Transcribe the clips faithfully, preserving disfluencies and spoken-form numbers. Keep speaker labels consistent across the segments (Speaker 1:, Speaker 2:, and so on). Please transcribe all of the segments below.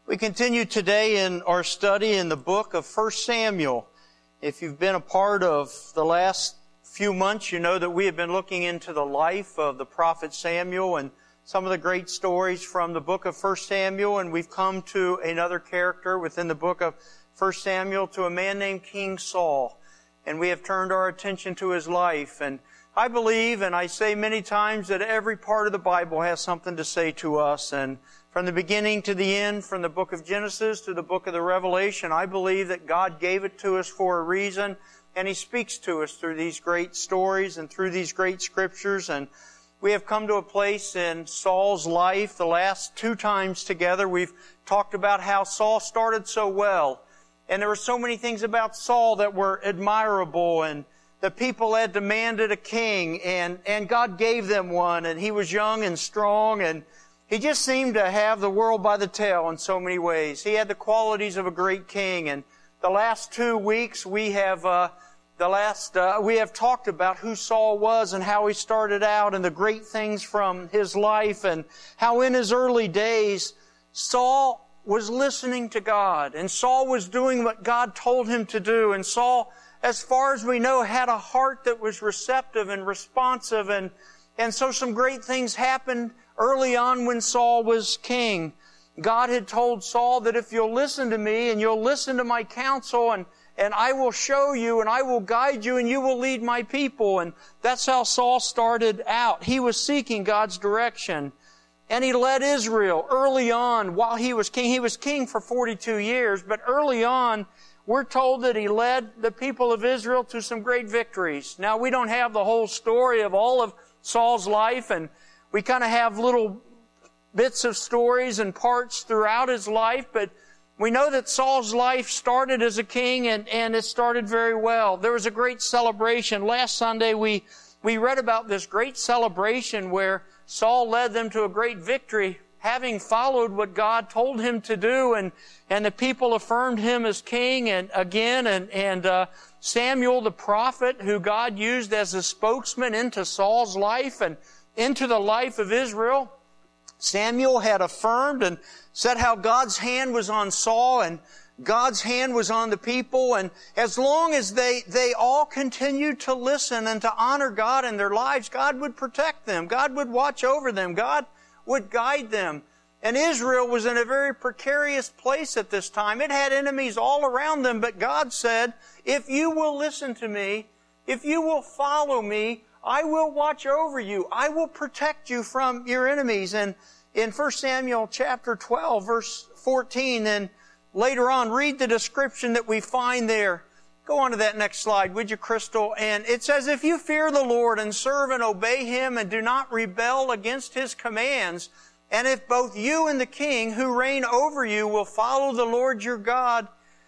Speaker 1: We continue today in our study in the book of First Samuel. If you've been a part of the last few months, you know that we have been looking into the life of the prophet Samuel and some of the great stories from the book of First Samuel, and we've come to another character within the book of First Samuel, to a man named King Saul. And we have turned our attention to his life. And I believe, and I say many times, that every part of the Bible has something to say to us. And from the beginning to the end, from the book of Genesis to the book of the Revelation, I believe that God gave it to us for a reason, and He speaks to us through these great stories and through these great scriptures. And we have come to a place in Saul's life, the last two times together, we've talked about how Saul started so well. And there were so many things about Saul that were admirable, and the people had demanded a king, and, and God gave them one, and he was young and strong, and he just seemed to have the world by the tail in so many ways. He had the qualities of a great king. And the last two weeks we have uh, the last uh, we have talked about who Saul was and how he started out and the great things from his life, and how in his early days Saul was listening to God, and Saul was doing what God told him to do. And Saul, as far as we know, had a heart that was receptive and responsive, and and so some great things happened early on when Saul was king. God had told Saul that if you'll listen to me and you'll listen to my counsel, and, and I will show you and I will guide you and you will lead my people. And that's how Saul started out. He was seeking God's direction. And he led Israel early on while he was king. He was king for forty-two years, but early on we're told that he led the people of Israel to some great victories. Now, we don't have the whole story of all of Saul's life, and we kind of have little bits of stories and parts throughout his life, but we know that Saul's life started as a king, and, and it started very well. There was a great celebration. Last Sunday we, we read about this great celebration where Saul led them to a great victory, having followed what God told him to do, and, and the people affirmed him as king. And again, and, and uh, Samuel the prophet, who God used as a spokesman into Saul's life and into the life of Israel, Samuel had affirmed and said how God's hand was on Saul and God's hand was on the people. And as long as they, they all continued to listen and to honor God in their lives, God would protect them. God would watch over them. God would guide them. And Israel was in a very precarious place at this time. It had enemies all around them, but God said, if you will listen to me, if you will follow me, I will watch over you. I will protect you from your enemies. And in First Samuel chapter twelve, verse fourteen, and later on, read the description that we find there. Go on to that next slide, would you, Crystal? And it says, if you fear the Lord and serve and obey Him and do not rebel against His commands, and if both you and the king who reign over you will follow the Lord your God,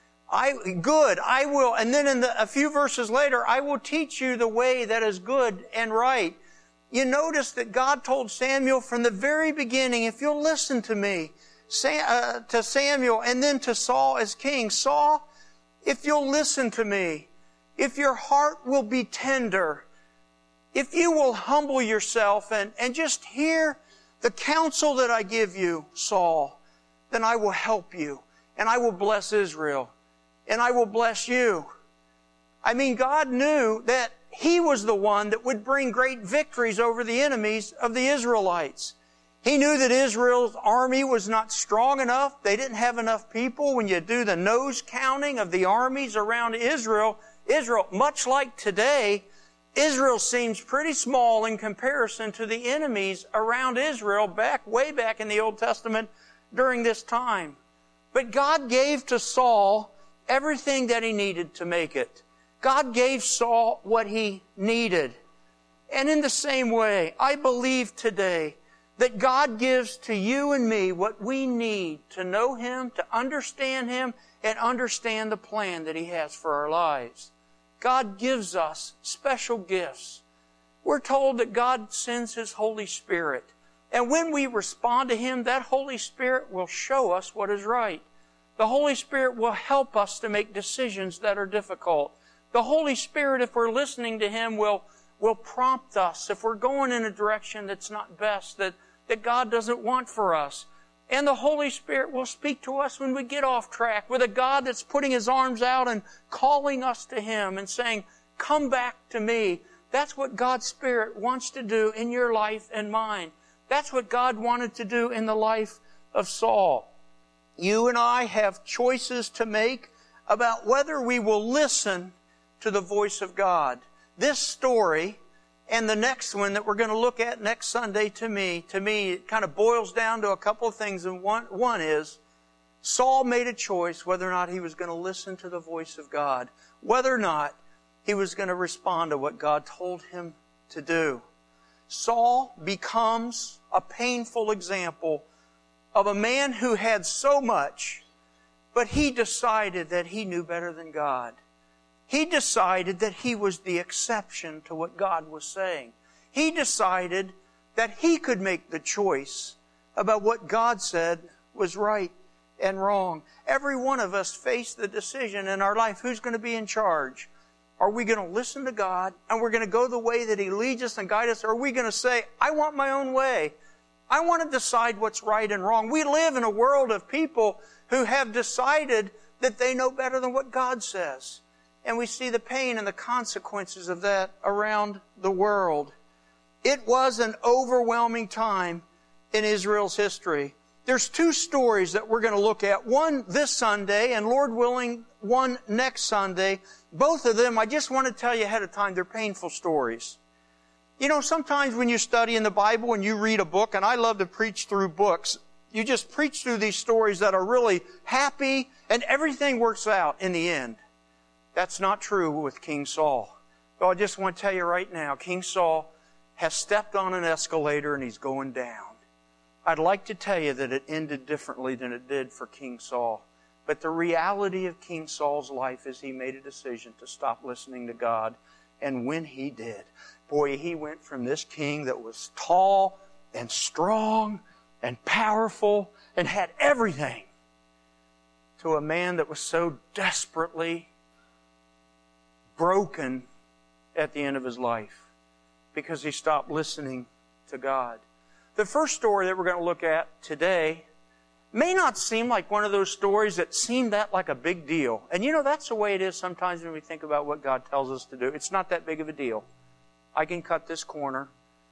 Speaker 1: I, good, I will, and then in the, a few verses later, I will teach you the way that is good and right. You notice that God told Samuel from the very beginning, if you'll listen to me, Sam, uh, to Samuel and then to Saul as king, Saul, if you'll listen to me, if your heart will be tender, if you will humble yourself and, and just hear the counsel that I give you, Saul, then I will help you, and I will bless Israel. And I will bless you. I mean, God knew that He was the one that would bring great victories over the enemies of the Israelites. He knew that Israel's army was not strong enough. They didn't have enough people. When you do the nose counting of the armies around Israel, Israel, much like today, Israel seems pretty small in comparison to the enemies around Israel back, way back in the Old Testament during this time. But God gave to Saul everything that he needed to make it. God gave Saul what he needed. And in the same way, I believe today that God gives to you and me what we need to know Him, to understand Him, and understand the plan that He has for our lives. God gives us special gifts. We're told that God sends His Holy Spirit. And when we respond to Him, that Holy Spirit will show us what is right. The Holy Spirit will help us to make decisions that are difficult. The Holy Spirit, if we're listening to Him, will, will prompt us if we're going in a direction that's not best, that, that God doesn't want for us. And the Holy Spirit will speak to us when we get off track with a God that's putting His arms out and calling us to Him and saying, come back to me. That's what God's Spirit wants to do in your life and mine. That's what God wanted to do in the life of Saul. You and I have choices to make about whether we will listen to the voice of God. This story and the next one that we're going to look at next Sunday, to me, to me, it kind of boils down to a couple of things. And one, one is, Saul made a choice whether or not he was going to listen to the voice of God, whether or not he was going to respond to what God told him to do. Saul becomes a painful example of a man who had so much, but he decided that he knew better than God. He decided that he was the exception to what God was saying. He decided that he could make the choice about what God said was right and wrong. Every one of us face the decision in our life, who's going to be in charge? Are we going to listen to God and we're going to go the way that He leads us and guide us? Or are we going to say, I want my own way. I want to decide what's right and wrong. We live in a world of people who have decided that they know better than what God says. And we see the pain and the consequences of that around the world. It was an overwhelming time in Israel's history. There's two stories that we're going to look at. One this Sunday, and Lord willing, one next Sunday. Both of them, I just want to tell you ahead of time, they're painful stories. You know, sometimes when you study in the Bible and you read a book, and I love to preach through books, you just preach through these stories that are really happy and everything works out in the end. That's not true with King Saul. So I just want to tell you right now, King Saul has stepped on an escalator and he's going down. I'd like to tell you that it ended differently than it did for King Saul. But the reality of King Saul's life is he made a decision to stop listening to God. And when he did, boy, he went from this king that was tall and strong and powerful and had everything to a man that was so desperately broken at the end of his life because he stopped listening to God. The first story that we're going to look at today may not seem like one of those stories that seem that like a big deal. And you know, that's the way it is sometimes when we think about what God tells us to do. It's not that big of a deal. I can cut this corner.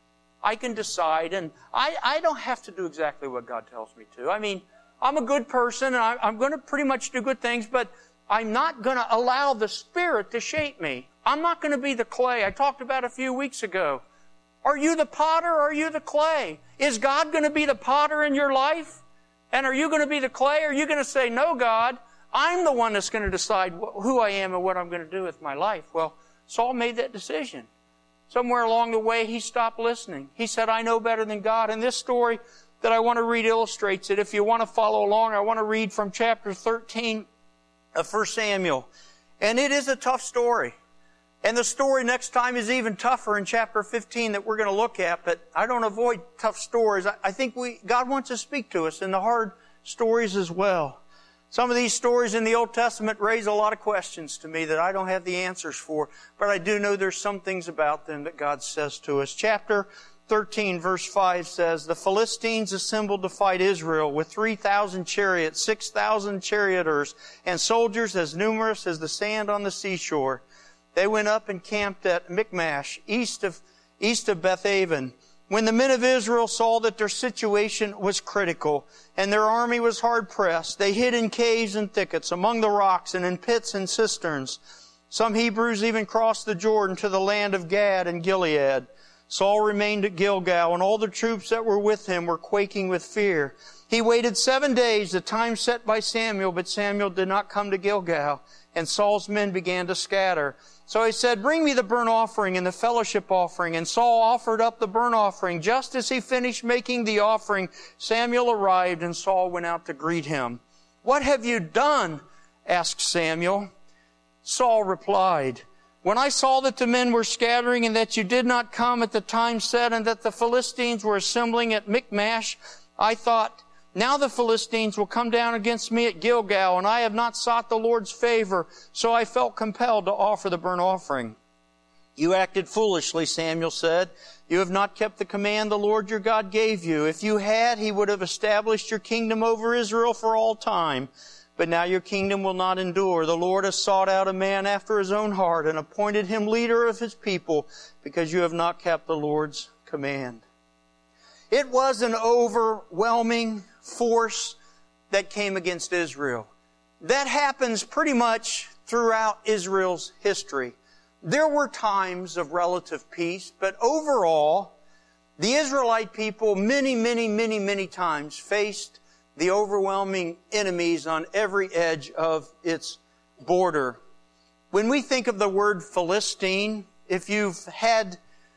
Speaker 1: I can decide, and I, I don't have to do exactly what God tells me to. I mean, I'm a good person, and I, I'm going to pretty much do good things, but I'm not going to allow the Spirit to shape me. I'm not going to be the clay. I talked about a few weeks ago. Are you the potter or are you the clay? Is God going to be the potter in your life? And are you going to be the clay? Or are you going to say, no, God, I'm the one that's going to decide who I am and what I'm going to do with my life? Well, Saul made that decision. Somewhere along the way, he stopped listening. He said, I know better than God. And this story that I want to read illustrates it. If you want to follow along, I want to read from chapter thirteen of First Samuel. And it is a tough story. And the story next time is even tougher in chapter fifteen that we're going to look at. But I don't avoid tough stories. I think we God wants to speak to us in the hard stories as well. Some of these stories in the Old Testament raise a lot of questions to me that I don't have the answers for. But I do know there's some things about them that God says to us. Chapter thirteen, verse five says, the Philistines assembled to fight Israel with three thousand chariots, six thousand charioteers, and soldiers as numerous as the sand on the seashore. They went up and camped at Michmash, east of, east of Bethaven. When the men of Israel saw that their situation was critical and their army was hard pressed, they hid in caves and thickets, among the rocks and in pits and cisterns. Some Hebrews even crossed the Jordan to the land of Gad and Gilead. Saul remained at Gilgal, and all the troops that were with him were quaking with fear. He waited seven days, the time set by Samuel, but Samuel did not come to Gilgal, and Saul's men began to scatter. So he said, bring me the burnt offering and the fellowship offering. And Saul offered up the burnt offering. Just as he finished making the offering, Samuel arrived, and Saul went out to greet him. What have you done? Asked Samuel. Saul replied, when I saw that the men were scattering and that you did not come at the time set and that the Philistines were assembling at Michmash, I thought, now the Philistines will come down against me at Gilgal, and I have not sought the Lord's favor, so I felt compelled to offer the burnt offering. You acted foolishly, Samuel said. You have not kept the command the Lord your God gave you. If you had, He would have established your kingdom over Israel for all time. But now your kingdom will not endure. The Lord has sought out a man after His own heart and appointed him leader of His people because you have not kept the Lord's command. It was an overwhelming force that came against Israel. That happens pretty much throughout Israel's history. There were times of relative peace, but overall, the Israelite people many, many, many, many times faced the overwhelming enemies on every edge of its border. When we think of the word Philistine, if you've had,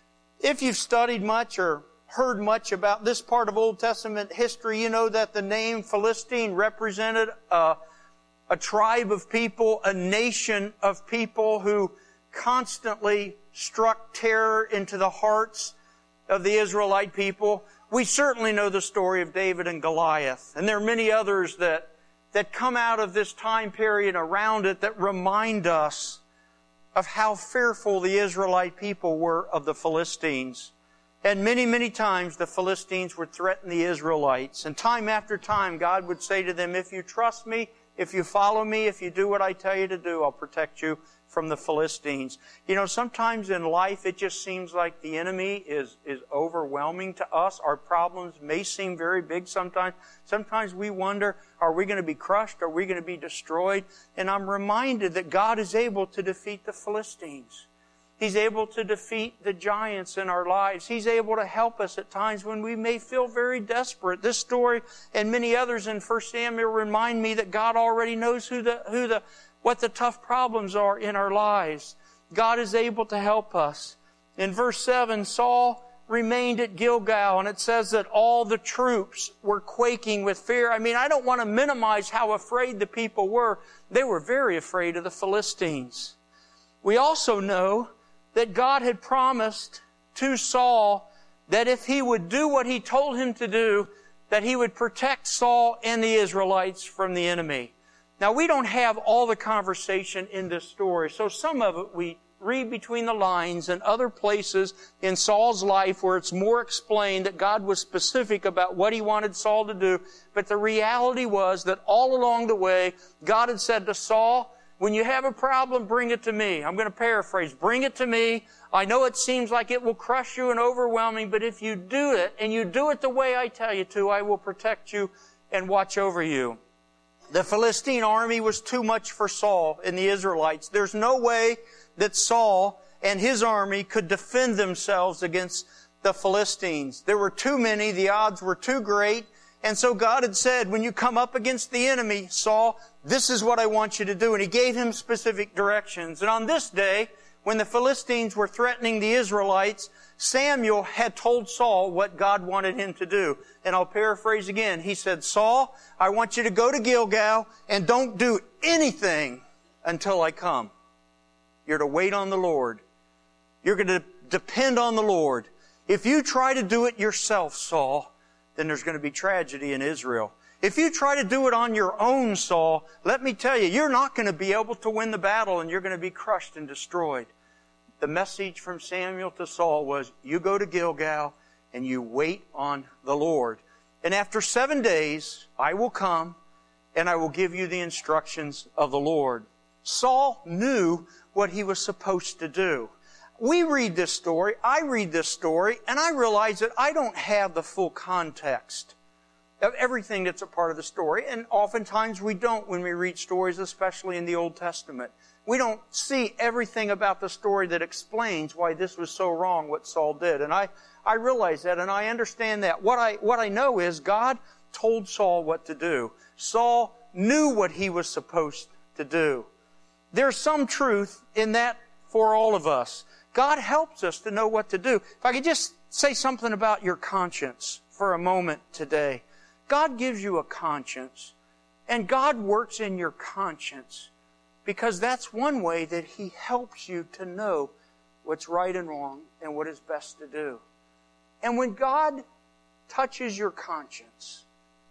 Speaker 1: if you've studied much or heard much about this part of Old Testament history, you know that the name Philistine represented a, a tribe of people, a nation of people who constantly struck terror into the hearts of the Israelite people. We certainly know the story of David and Goliath, and there are many others that, that come out of this time period around it that remind us of how fearful the Israelite people were of the Philistines. And many, many times the Philistines would threaten the Israelites. And time after time, God would say to them, if you trust me, if you follow me, if you do what I tell you to do, I'll protect you from the Philistines. You know, sometimes in life it just seems like the enemy is, is overwhelming to us. Our problems may seem very big sometimes. Sometimes we wonder, are we going to be crushed? Are we going to be destroyed? And I'm reminded that God is able to defeat the Philistines. He's able to defeat the giants in our lives. He's able to help us at times when we may feel very desperate. This story and many others in First Samuel remind me that God already knows who the, who the, what the tough problems are in our lives. God is able to help us. In verse seven, Saul remained at Gilgal, and it says that all the troops were quaking with fear. I mean, I don't want to minimize how afraid the people were. They were very afraid of the Philistines. We also know that God had promised to Saul that if he would do what He told him to do, that He would protect Saul and the Israelites from the enemy. Now, we don't have all the conversation in this story, so some of it we read between the lines, and other places in Saul's life where it's more explained that God was specific about what He wanted Saul to do. But the reality was that all along the way, God had said to Saul, when you have a problem, bring it to me. I'm going to paraphrase. Bring it to me. I know it seems like it will crush you and overwhelm you, but if you do it, and you do it the way I tell you to, I will protect you and watch over you. The Philistine army was too much for Saul and the Israelites. There's no way that Saul and his army could defend themselves against the Philistines. There were too many. The odds were too great. And so God had said, when you come up against the enemy, Saul, this is what I want you to do. And He gave him specific directions. And on this day, when the Philistines were threatening the Israelites, Samuel had told Saul what God wanted him to do. And I'll paraphrase again. He said, Saul, I want you to go to Gilgal and don't do anything until I come. You're to wait on the Lord. You're going to depend on the Lord. If you try to do it yourself, Saul, then there's going to be tragedy in Israel. If you try to do it on your own, Saul, let me tell you, you're not going to be able to win the battle, and you're going to be crushed and destroyed. The message from Samuel to Saul was, you go to Gilgal and you wait on the Lord. And after seven days, I will come and I will give you the instructions of the Lord. Saul knew what he was supposed to do. We read this story, I read this story, and I realize that I don't have the full context of everything that's a part of the story. And oftentimes we don't when we read stories, especially in the Old Testament. We don't see everything about the story that explains why this was so wrong, what Saul did. And I, I realize that, and I understand that. What I, what I know is God told Saul what to do. Saul knew what he was supposed to do. There's some truth in that for all of us. God helps us to know what to do. If I could just say something about your conscience for a moment today. God gives you a conscience, and God works in your conscience because that's one way that He helps you to know what's right and wrong and what is best to do. And when God touches your conscience,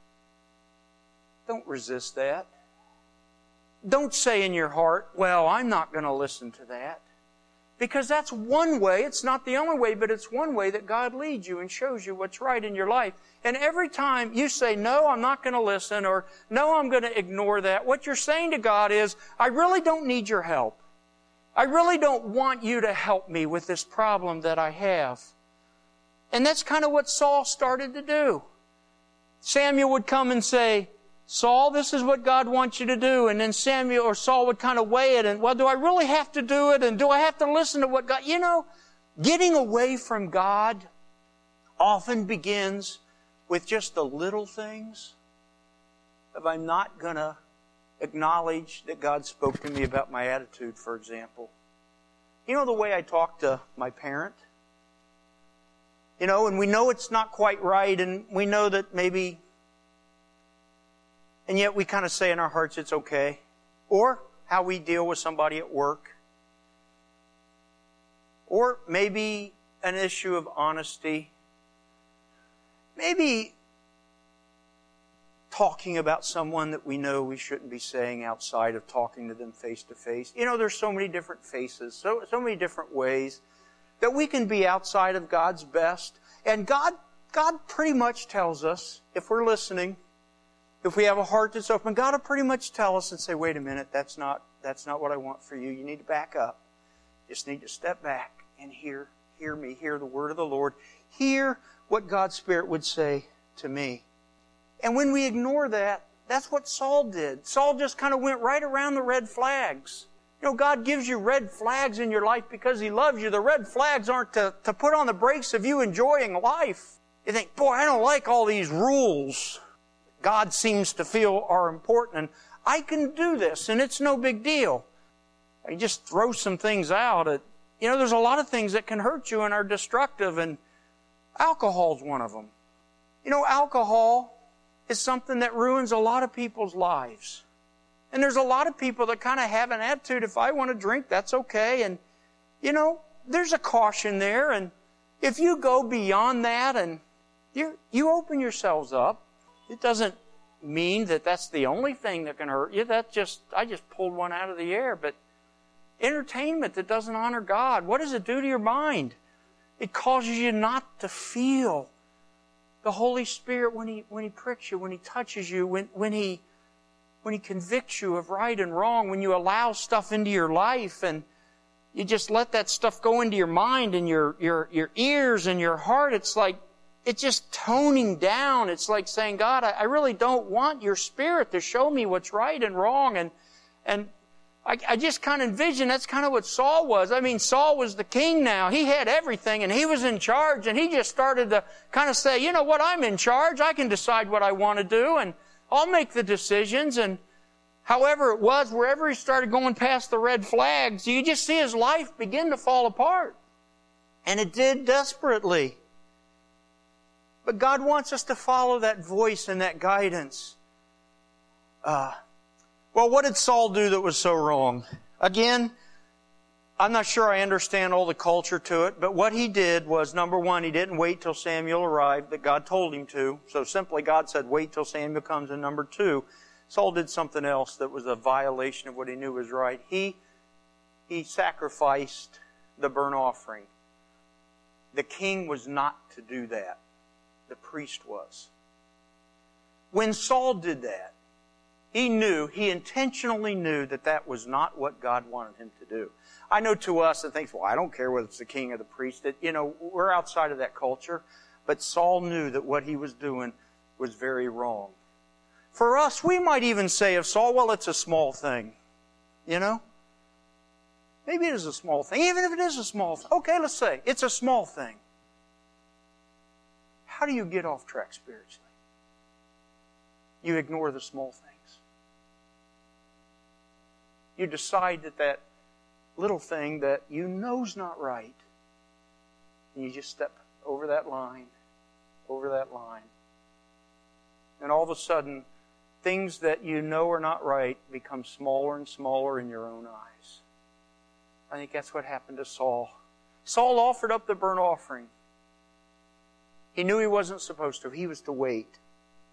Speaker 1: don't resist that. Don't say in your heart, well, I'm not going to listen to that. Because that's one way, it's not the only way, but it's one way that God leads you and shows you what's right in your life. And every time you say, no, I'm not going to listen, or no, I'm going to ignore that, what you're saying to God is, I really don't need your help. I really don't want you to help me with this problem that I have. And that's kind of what Saul started to do. Samuel would come and say, Saul, this is what God wants you to do. And then Samuel or Saul would kind of weigh it and, well, do I really have to do it? And do I have to listen to what God... You know, getting away from God often begins with just the little things. If I'm not going to acknowledge that God spoke to me about my attitude, for example. You know the way I talk to my parent? You know, and we know it's not quite right, and we know that maybe... And yet we kind of say in our hearts it's okay. Or how we deal with somebody at work. Or maybe an issue of honesty. Maybe talking about someone that we know we shouldn't be saying outside of talking to them face to face. You know, there's so many different faces, so, so many different ways that we can be outside of God's best. And God, God pretty much tells us, if we're listening, if we have a heart that's open, God will pretty much tell us and say, wait a minute, that's not, that's not what I want for you. You need to back up. You just need to step back and hear, hear me, hear the word of the Lord. Hear what God's Spirit would say to me. And when we ignore that, that's what Saul did. Saul just kind of went right around the red flags. You know, God gives you red flags in your life because He loves you. The red flags aren't to, to put on the brakes of you enjoying life. You think, boy, I don't like all these rules God seems to feel are important, and I can do this, and it's no big deal. I just throw some things out. At, you know, there's a lot of things that can hurt you and are destructive, and alcohol's one of them. You know, alcohol is something that ruins a lot of people's lives. And there's a lot of people that kind of have an attitude, if I want to drink, that's okay. And, you know, there's a caution there, and if you go beyond that and you you open yourselves up, it doesn't mean that that's the only thing that can hurt you. That just, I just pulled one out of the air. But entertainment that doesn't honor God, what does it do to your mind? It causes you not to feel the Holy Spirit when He when He pricks you, when He touches you, when when He when He convicts you of right and wrong, when you allow stuff into your life and you just let that stuff go into your mind and your your your ears and your heart. It's like it's just toning down. It's like saying, God, I, I really don't want your Spirit to show me what's right and wrong. And and I, I just kind of envision that's kind of what Saul was. I mean, Saul was the king now. He had everything, and he was in charge. And he just started to kind of say, you know what, I'm in charge. I can decide what I want to do, and I'll make the decisions. And however it was, wherever he started going past the red flags, you just see his life begin to fall apart. And it did desperately. But God wants us to follow that voice and that guidance. Uh, well, what did Saul do that was so wrong? Again, I'm not sure I understand all the culture to it, but what he did was, number one, he didn't wait till Samuel arrived that God told him to. So simply God said, wait till Samuel comes. And number two, Saul did something else that was a violation of what he knew was right. He, he sacrificed the burnt offering. The king was not to do that. The priest was. When Saul did that, he knew, he intentionally knew that that was not what God wanted him to do. I know to us it thinks, well, I don't care whether it's the king or the priest. That, you know, we're outside of that culture. But Saul knew that what he was doing was very wrong. For us, we might even say of Saul, well, it's a small thing. You know? Maybe it is a small thing. Even if it is a small thing. Okay, let's say it's a small thing. How do you get off track spiritually? You ignore the small things. You decide that that little thing that you know's not right, and you just step over that line, over that line. And all of a sudden, things that you know are not right become smaller and smaller in your own eyes. I think that's what happened to Saul. Saul offered up the burnt offering. He knew he wasn't supposed to. He was to wait.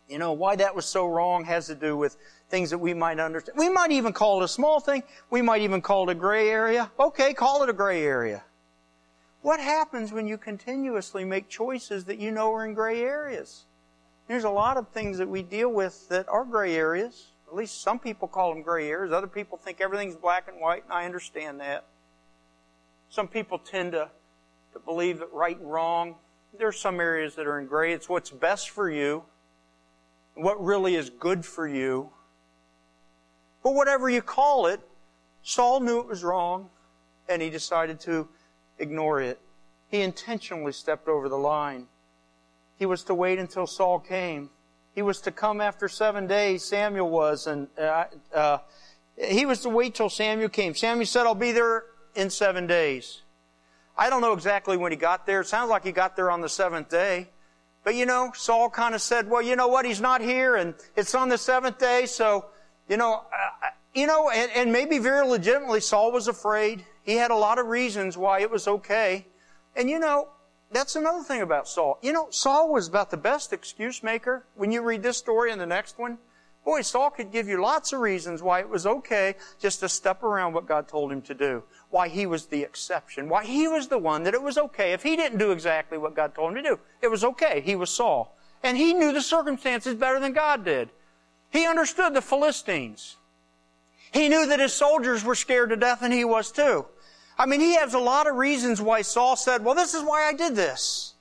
Speaker 1: You know, why that was so wrong has to do with things that we might understand. We might even call it a small thing. We might even call it a gray area. Okay, call it a gray area. What happens when you continuously make choices that you know are in gray areas? There's a lot of things that we deal with that are gray areas. At least some people call them gray areas. Other people think everything's black and white, and I understand that. Some people tend to, to believe that right and wrong. There are some areas that are in gray. It's what's best for you, what really is good for you. But whatever you call it, Saul knew it was wrong, and he decided to ignore it. He intentionally stepped over the line. He was to wait until Saul came. He was to come after seven days, Samuel was, and uh, uh, he was to wait till Samuel came. Samuel said, I'll be there in seven days. I don't know exactly when he got there. It sounds like he got there on the seventh day. But you know, Saul kind of said, well, you know what, he's not here, and it's on the seventh day, so, you know, uh, you know, and, and maybe very legitimately Saul was afraid. He had a lot of reasons why it was okay. And you know, that's another thing about Saul. You know, Saul was about the best excuse maker. When you read this story and the next one, boy, Saul could give you lots of reasons why it was okay just to step around what God told him to do. Why he was the exception. Why he was the one that it was okay. If he didn't do exactly what God told him to do, it was okay. He was Saul. And he knew the circumstances better than God did. He understood the Philistines. He knew that his soldiers were scared to death, and he was too. I mean, he has a lot of reasons why Saul said, well, this is why I did this.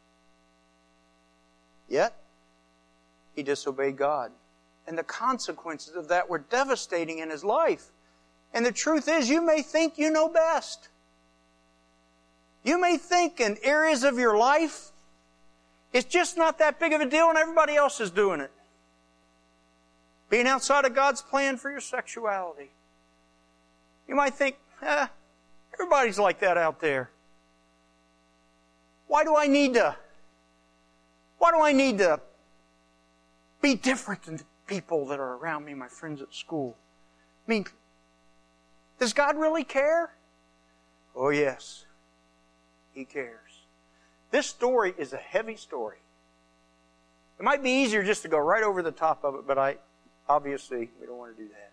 Speaker 1: Yet, he disobeyed God. And the consequences of that were devastating in his life. And the truth is, you may think you know best. You may think in areas of your life, it's just not that big of a deal and everybody else is doing it. Being outside of God's plan for your sexuality. You might think, eh, everybody's like that out there. Why do I need to, why do I need to be different than the people that are around me, my friends at school? I mean, does God really care? Oh yes, He cares. This story is a heavy story. It might be easier just to go right over the top of it, but I, obviously, we don't want to do that.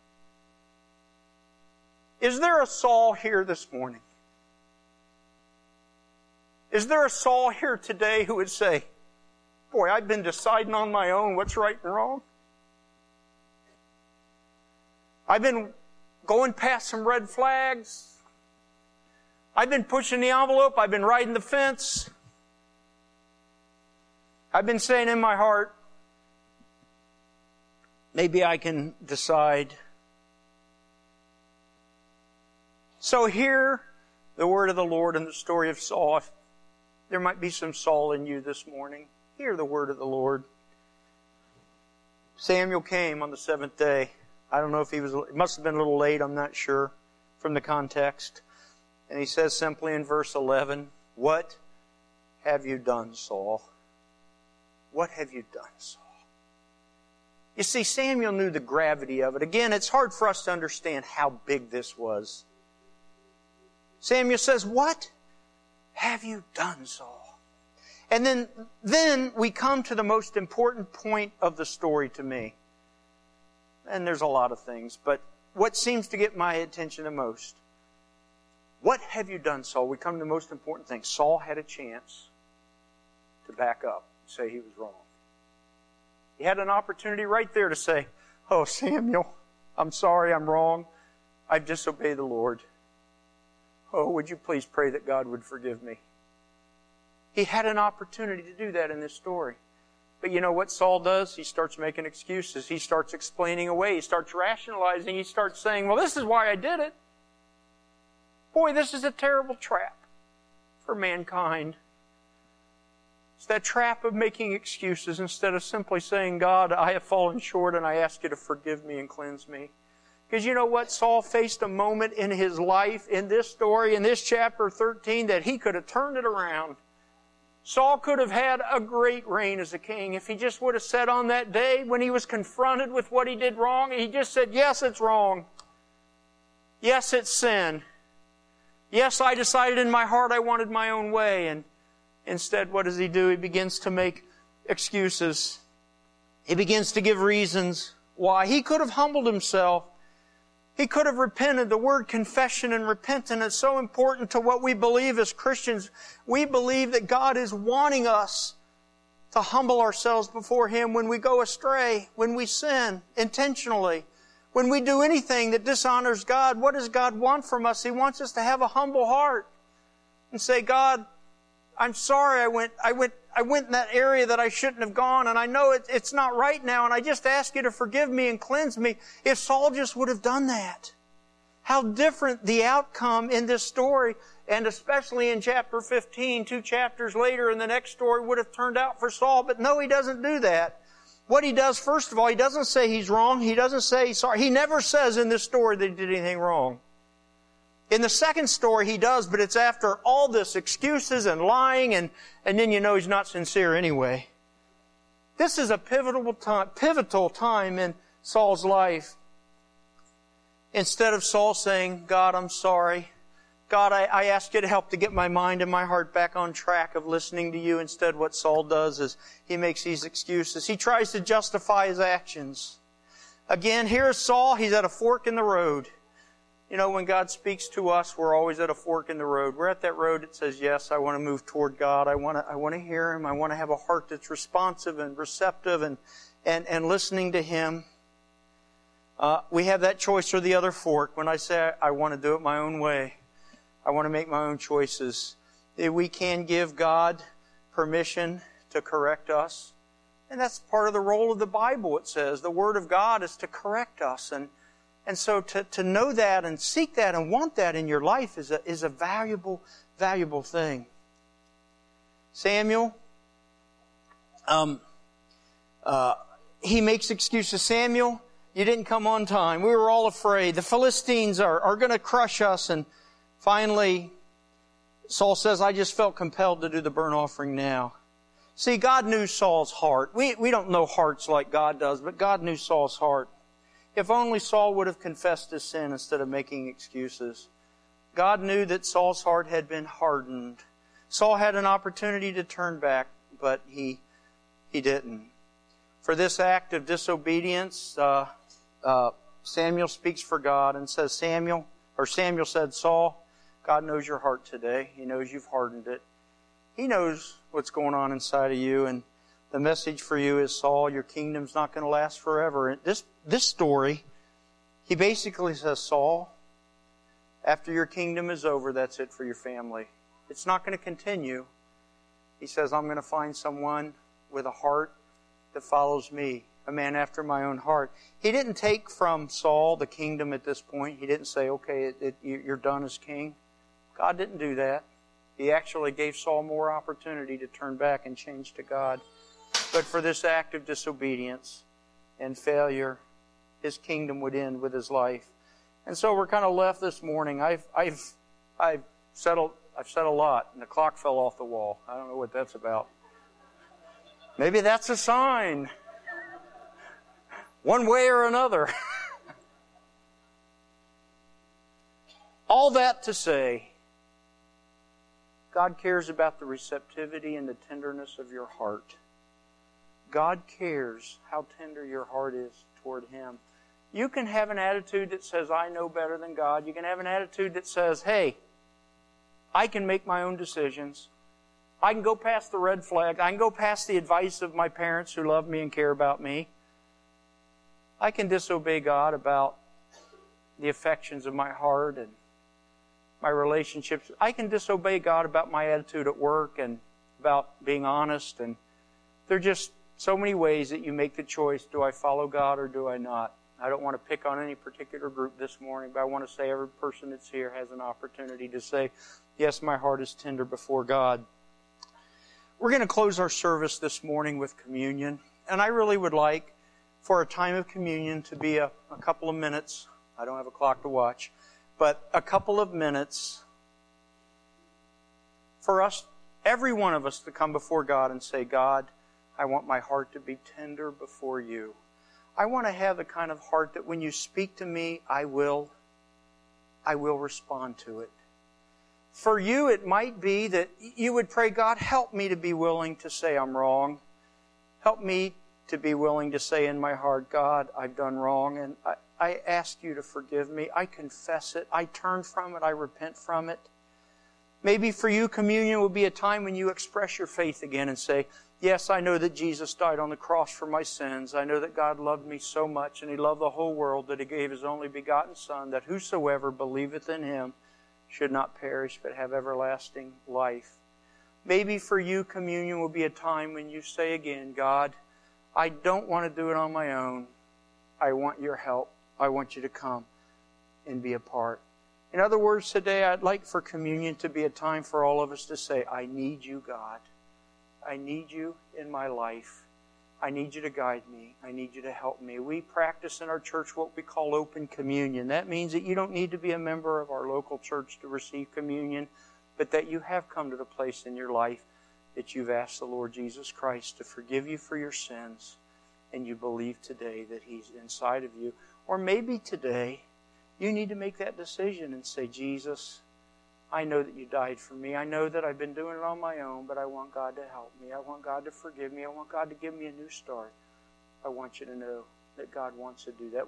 Speaker 1: Is there a Saul here this morning? Is there a Saul here today who would say, boy, I've been deciding on my own what's right and wrong. I've been going past some red flags. I've been pushing the envelope. I've been riding the fence. I've been saying in my heart, maybe I can decide. So hear the word of the Lord in the story of Saul. There might be some Saul in you this morning. Hear the word of the Lord. Samuel came on the seventh day. I don't know if he was, it must have been a little late, I'm not sure from the context. And he says simply in verse eleven, what have you done, Saul? What have you done, Saul? You see, Samuel knew the gravity of it. Again, it's hard for us to understand how big this was. Samuel says, what have you done, Saul? And then, then we come to the most important point of the story to me. And there's a lot of things, but what seems to get my attention the most? What have you done, Saul? We come to the most important thing. Saul had a chance to back up and say he was wrong. He had an opportunity right there to say, oh, Samuel, I'm sorry, I'm wrong. I've disobeyed the Lord. Oh, would you please pray that God would forgive me? He had an opportunity to do that in this story. But you know what Saul does? He starts making excuses. He starts explaining away. He starts rationalizing. He starts saying, well, this is why I did it. Boy, this is a terrible trap for mankind. It's that trap of making excuses instead of simply saying, God, I have fallen short and I ask you to forgive me and cleanse me. Because you know what? Saul faced a moment in his life, in this story, in this chapter thirteen, that he could have turned it around. Saul could have had a great reign as a king if he just would have said on that day when he was confronted with what he did wrong, he just said, yes, it's wrong. Yes, it's sin. Yes, I decided in my heart I wanted my own way. And instead, what does he do? He begins to make excuses. He begins to give reasons why. He could have humbled himself. He could have repented. The word confession and repentance is so important to what we believe as Christians. We believe that God is wanting us to humble ourselves before Him when we go astray, when we sin intentionally, when we do anything that dishonors God. What does God want from us? He wants us to have a humble heart and say, God, I'm sorry I went, I went, I went in that area that I shouldn't have gone, and I know it, it's not right now, and I just ask you to forgive me and cleanse me. If Saul just would have done that, how different the outcome in this story, and especially in chapter fifteen, two chapters later in the next story, would have turned out for Saul. But no, he doesn't do that. What he does, first of all, he doesn't say he's wrong. He doesn't say he's sorry. He never says in this story that he did anything wrong. In the second story, he does, but it's after all this excuses and lying, and, and then you know he's not sincere anyway. This is a pivotal time, pivotal time in Saul's life. Instead of Saul saying, God, I'm sorry. God, I, I ask you to help to get my mind and my heart back on track of listening to you. Instead, what Saul does is he makes these excuses. He tries to justify his actions. Again, here's Saul. He's at a fork in the road. You know, when God speaks to us, we're always at a fork in the road. We're at that road that says, yes, I want to move toward God. I want to, I want to hear Him. I want to have a heart that's responsive and receptive and, and, and listening to Him. Uh, we have that choice or the other fork. When I say I, I want to do it my own way, I want to make my own choices. We can give God permission to correct us. And that's part of the role of the Bible, it says. The Word of God is to correct us. And And so to, to know that and seek that and want that in your life is a, is a valuable, valuable thing. Samuel, um, uh, he makes excuses. Samuel, you didn't come on time. We were all afraid. The Philistines are, are going to crush us. And finally, Saul says, I just felt compelled to do the burnt offering now. See, God knew Saul's heart. We, we don't know hearts like God does, but God knew Saul's heart. If only Saul would have confessed his sin instead of making excuses. God knew that Saul's heart had been hardened. Saul had an opportunity to turn back, but he he didn't. For this act of disobedience, uh, uh, Samuel speaks for God and says, Samuel, or Samuel said, Saul, God knows your heart today. He knows you've hardened it. He knows what's going on inside of you, and the message for you is, Saul, your kingdom's not going to last forever. And this this story, he basically says, Saul, after your kingdom is over, that's it for your family. It's not going to continue. He says, I'm going to find someone with a heart that follows me, a man after my own heart. He didn't take from Saul the kingdom at this point. He didn't say, okay, it, it, you're done as king. God didn't do that. He actually gave Saul more opportunity to turn back and change to God. But for this act of disobedience and failure, his kingdom would end with his life. And so we're kind of left this morning. I've I've I've said a, I've said a lot, and the clock fell off the wall. I don't know what that's about. Maybe that's a sign. One way or another. All that to say, God cares about the receptivity and the tenderness of your heart. God cares how tender your heart is toward Him. You can have an attitude that says, I know better than God. You can have an attitude that says, hey, I can make my own decisions. I can go past the red flag. I can go past the advice of my parents who love me and care about me. I can disobey God about the affections of my heart and my relationships. I can disobey God about my attitude at work and about being honest. And there are just so many ways that you make the choice, do I follow God or do I not? I don't want to pick on any particular group this morning, but I want to say every person that's here has an opportunity to say, yes, my heart is tender before God. We're going to close our service this morning with communion. And I really would like for a time of communion to be a, a couple of minutes. I don't have a clock to watch. But a couple of minutes for us, every one of us, to come before God and say, God, I want my heart to be tender before you. I want to have the kind of heart that when you speak to me, I will, I will respond to it. For you, it might be that you would pray, God, help me to be willing to say I'm wrong. Help me to be willing to say in my heart, God, I've done wrong, and I, I ask you to forgive me. I confess it. I turn from it. I repent from it. Maybe for you, communion will be a time when you express your faith again and say, yes, I know that Jesus died on the cross for my sins. I know that God loved me so much, and He loved the whole world, that He gave His only begotten Son, that whosoever believeth in Him should not perish but have everlasting life. Maybe for you, communion will be a time when you say again, God, I don't want to do it on my own. I want your help. I want you to come and be a part. In other words, today I'd like for communion to be a time for all of us to say, I need you, God. I need you in my life. I need you to guide me. I need you to help me. We practice in our church what we call open communion. That means that you don't need to be a member of our local church to receive communion, but that you have come to the place in your life that you've asked the Lord Jesus Christ to forgive you for your sins, and you believe today that He's inside of you. Or maybe today you need to make that decision and say, Jesus, I know that you died for me. I know that I've been doing it on my own, but I want God to help me. I want God to forgive me. I want God to give me a new start. I want you to know that God wants to do that.